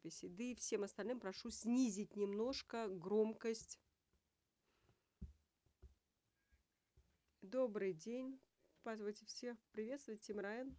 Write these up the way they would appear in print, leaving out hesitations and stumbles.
записи. Да и всем остальным прошу снизить немножко громкость. Добрый день. Позвольте всех приветствовать. Тим Райан.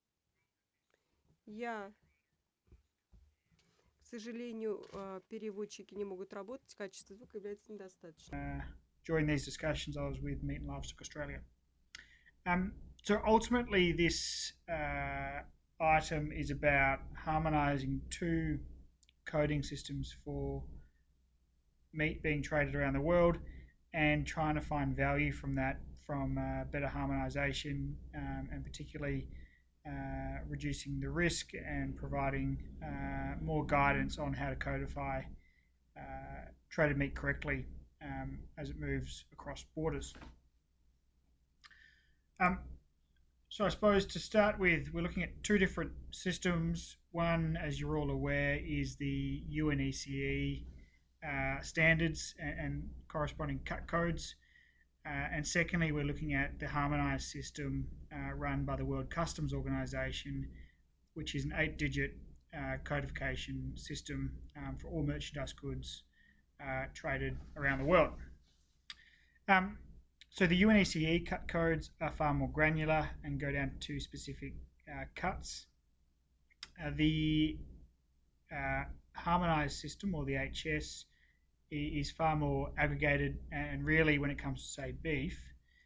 К сожалению, переводчики не могут работать, качество звука является недостаточным. During these discussions, I was with Meat and Livestock Australia. So ultimately, this item is about harmonising two coding systems for meat being traded around the world and trying to find value from that, from better harmonisation and particularly reducing the risk and providing more guidance on how to codify traded meat correctly as it moves across borders. So I suppose to start with, we're looking at two different systems. One, as you're all aware, is the UNECE standards and corresponding cut codes. And secondly, we're looking at the harmonised system run by the World Customs Organization, which is an 8-digit codification system for all merchandise goods traded around the world. So the UNECE cut codes are far more granular and go down to specific cuts. The harmonised system, or the HS, is far more aggregated, and really when it comes to, say, beef,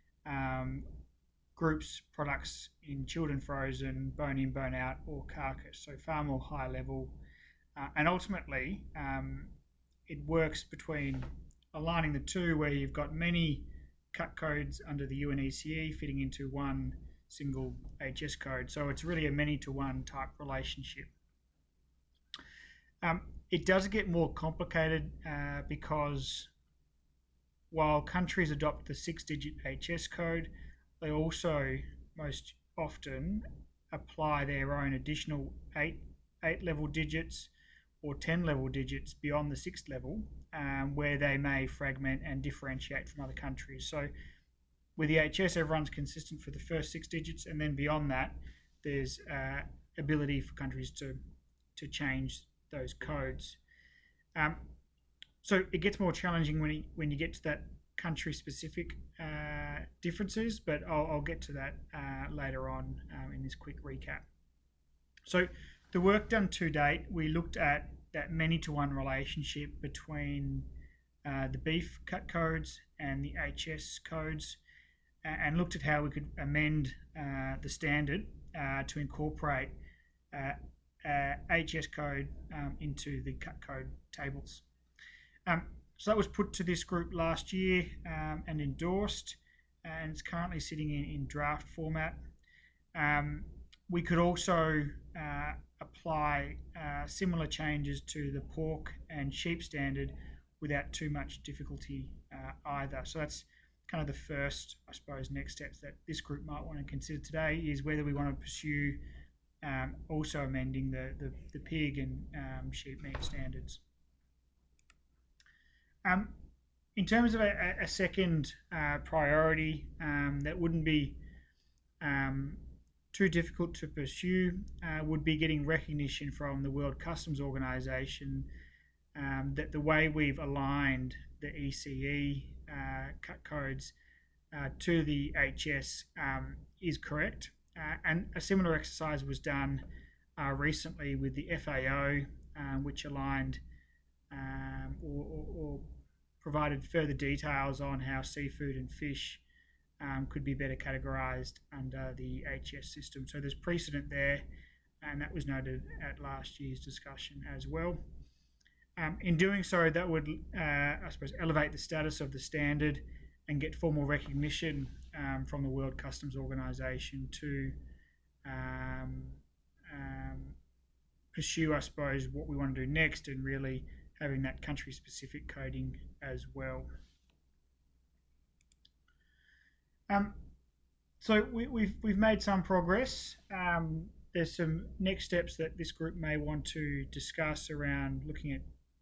groups products in chilled and frozen, bone in, bone out, or carcass, so far more high level. And ultimately, it works between aligning the two, where you've got many cut codes under the UNECE fitting into one single HS code. So it's really a many-to-one type relationship. It does get more complicated because while countries adopt the 6-digit HS code, they also most often apply their own additional eight level digits or 10 level digits beyond the 6th level, where they may fragment and differentiate from other countries. So with the HS, everyone's consistent for the first 6 digits, and then beyond that, there's ability for countries to change those codes. So it gets more challenging when you get to that country-specific differences, but I'll get to that later on in this quick recap. So the work done to date, we looked at that many-to-one relationship between the beef cut codes and the HS codes, and looked at how we could amend the standard to incorporate HS code into the cut code tables. So that was put to this group last year and endorsed, and it's currently sitting in draft format. We could also apply similar changes to the pork and sheep standard without too much difficulty either. So that's kind of the first, I suppose, next steps that this group might want to consider today, is whether we want to pursue also amending the pig and sheep meat standards. In terms of a second priority that wouldn't be too difficult to pursue would be getting recognition from the World Customs Organization that the way we've aligned the ECE cut codes to the HS is correct. And a similar exercise was done recently with the FAO, which aligned or provided further details on how seafood and fish could be better categorised under the HS system. So there's precedent there, and that was noted at last year's discussion as well. In doing so, that would, I suppose, elevate the status of the standard and get formal recognition from the World Customs Organization to pursue, I suppose, what we want to do next, and really having that country-specific coding as well. So we've made some progress. There's some next steps that this group may want to discuss around looking at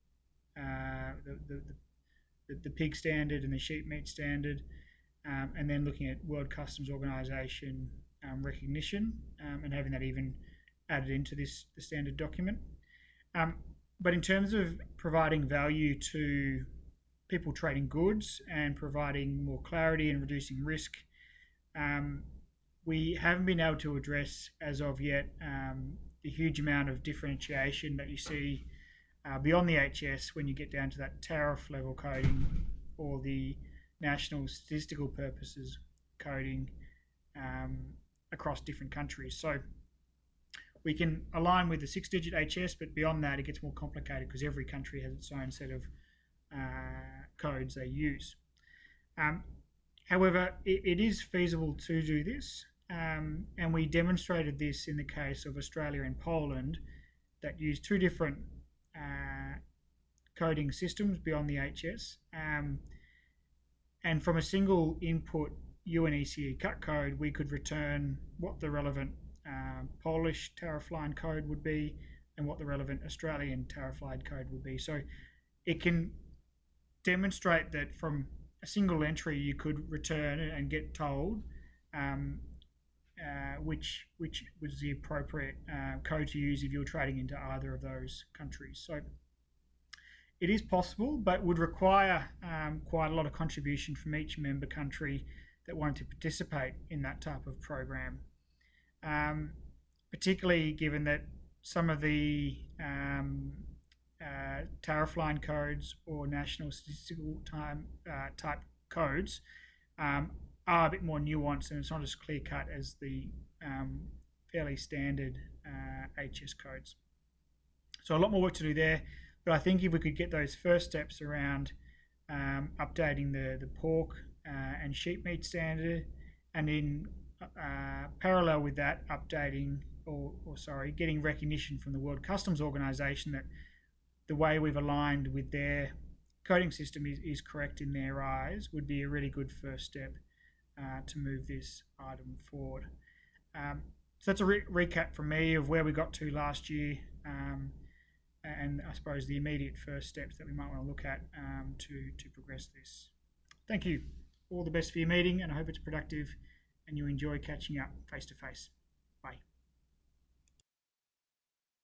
the pig standard and the sheep meat standard, and then looking at World Customs Organization recognition and having that even added into the standard document. But in terms of providing value to people trading goods and providing more clarity and reducing risk, um, we haven't been able to address as of yet the huge amount of differentiation that you see beyond the HS when you get down to that tariff level coding or the national statistical purposes coding um, across different countries. So we can align with the 6-digit HS, but beyond that, it gets more complicated because every country has its own set of codes they use. Um, However, it is feasible to do this, and we demonstrated this in the case of Australia and Poland that use two different uh, coding systems beyond the HS. And from a single input UNECE cut code, we could return what the relevant Polish tariff line code would be and what the relevant Australian tariff line code would be. So it can demonstrate that from a single entry you could return and get told um, which was the appropriate code to use if you're trading into either of those countries. So it is possible, but would require quite a lot of contribution from each member country that wanted to participate in that type of program, um, particularly given that some of the tariff line codes or national statistical type codes um, are a bit more nuanced and it's not as clear cut as the um, fairly standard HS codes. So a lot more work to do there, but I think if we could get those first steps around updating the pork and sheep meat standard, and in parallel with that, updating or getting recognition from the World Customs Organization that the way we've aligned with their coding system is correct in their eyes would be a really good first step to move this item forward. So that's a recap from me of where we got to last year, and I suppose the immediate first steps that we might want to look at to progress this. Thank you. All the best for your meeting, and I hope it's productive and you enjoy catching up face to face. Bye.